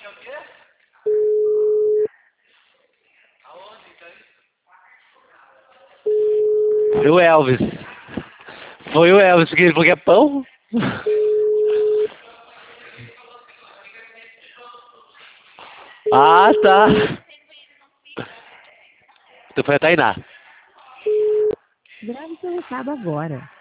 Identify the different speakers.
Speaker 1: Foi o Elvis. Foi o Elvis que ele falou que é pão? Ah, tá. Tu foi a Tainá.
Speaker 2: Grave seu recado agora.